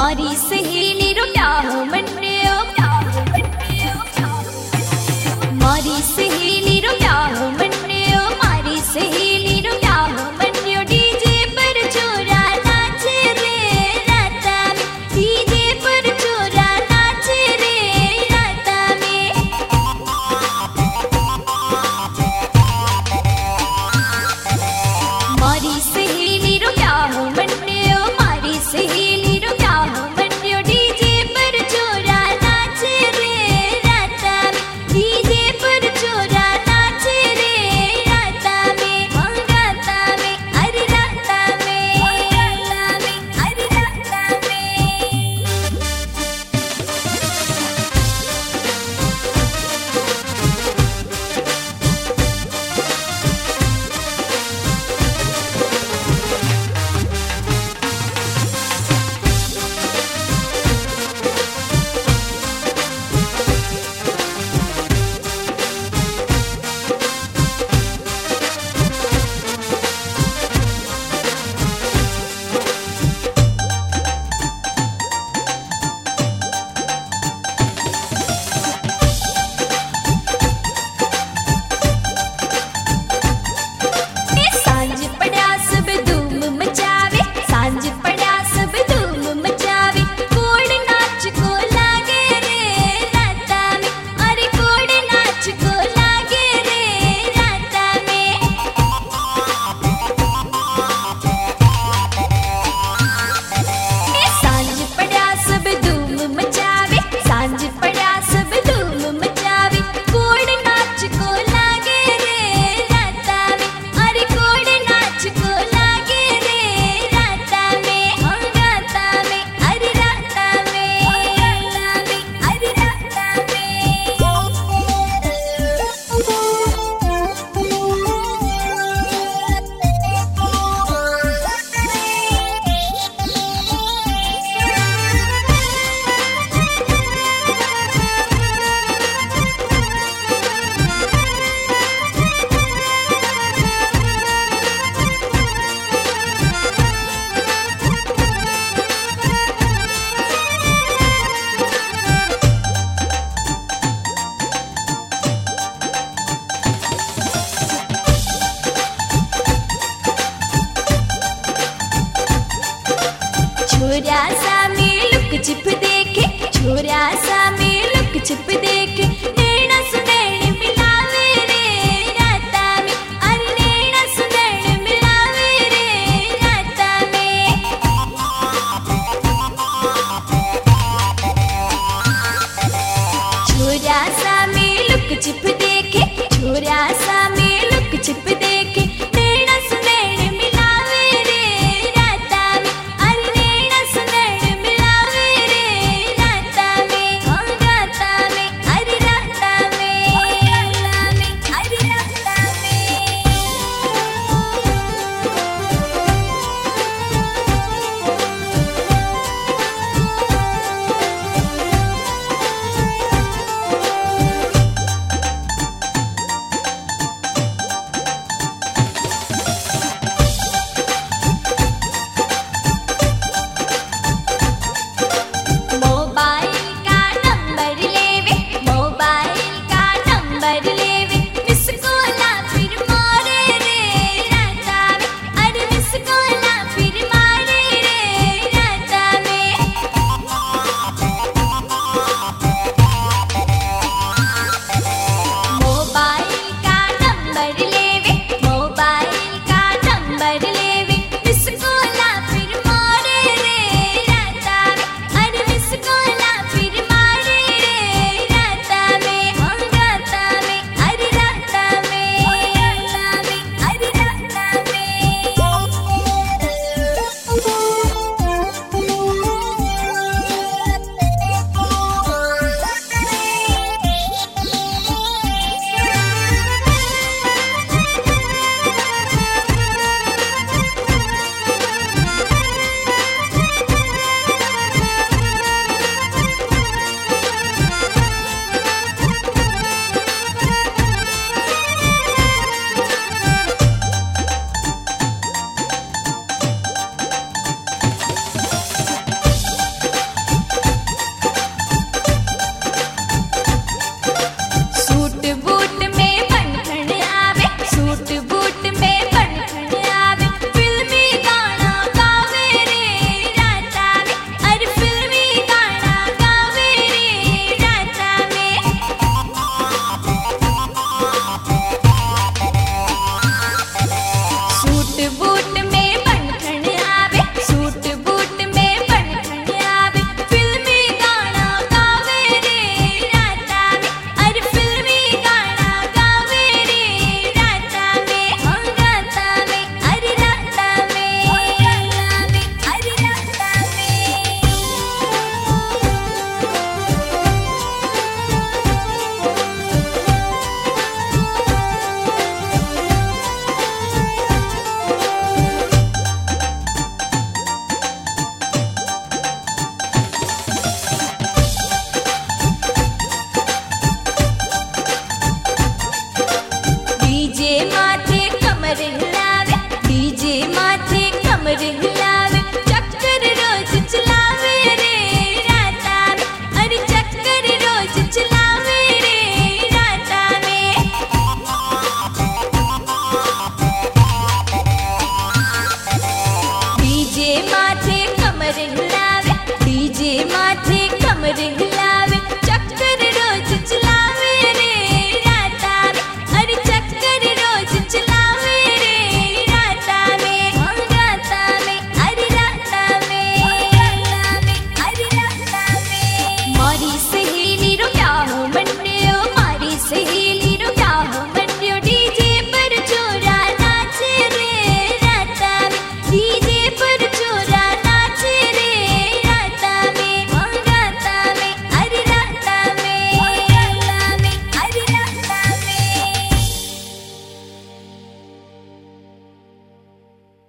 मारी सहेली रो प्याह मन्यो मारी सहेली रो प्याह मन्यो मारी सहेली रो प्याह मन्यो डीजे पर छोरा नाचे रे राता में डीजे पर छोरा नाचे रे राता में मारी सहेली रो प्याह मन्यो मारी सहेली रो प्याह मन्यो डीजे पर छोरा नाचे रे राता में डीजे पर छोरा नाचे रे राता में राता में अरे राता में अरे राता में सांझ पड़ा सब धूम मचावे सांझ पड़ा सब धूम मचावे कोड नाच को लागे रे राता में अरे कोड नाच को लागे रे राता में सांझ पड़ा सब धूम मचावे सांझ पड़ा सब धूम मचावे कोड नाच को लागे रे राता में अरे कोड नाच को लागे रे राता में अरे राता में अरे राता छोरा सा में लुक छिप देखे छोरा सा में लुक छिप देखे नैना सुनैन मिलावे रे राता में अरे नैना सुनैन मिलावे रे राता में छोरा सा में लुक छिप देखे छोरा सा में लुक छिप देखे नैना सुनैन मिलावे रे राता में अरे नैना सुनैन मिलावे रे राता में अरे डीजे माथे कमर हिलावे, डीजे माथे कमर हिलावे।